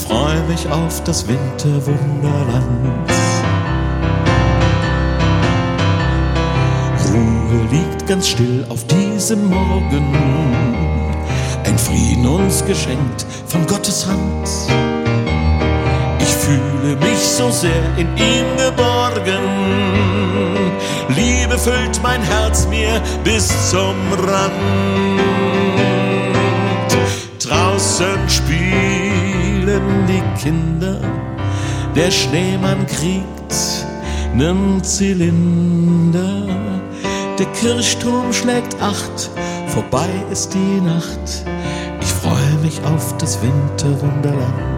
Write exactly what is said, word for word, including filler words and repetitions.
freu mich auf das Winterwunderland. Ruhe liegt ganz still auf diesem Morgen, ein Frieden uns geschenkt von Gottes Hand. Ich fühle mich so sehr in ihm geborgen, Liebe füllt mein Herz mir bis zum Rand. Draußen spielen die Kinder, der Schneemann kriegt nen Zylinder. Der Kirchturm schlägt acht, vorbei ist die Nacht. Ich freue mich auf das Winterwunderland.